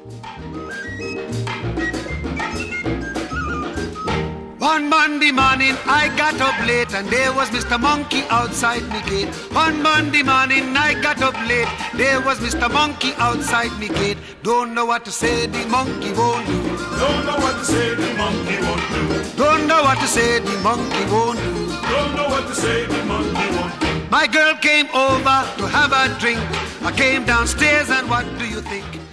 One Monday morning I got up late and there was Mr. Monkey outside me gate. One Monday morning I got up late, there was Mr. Monkey outside me gate. Don't know what to say, the monkey won't do. Don't know what to say, the monkey won't do. Don't know what to say, the monkey won't do. Don't know what to say, the monkey won't do. My girl came over to have a drink. I came downstairs and what do you think?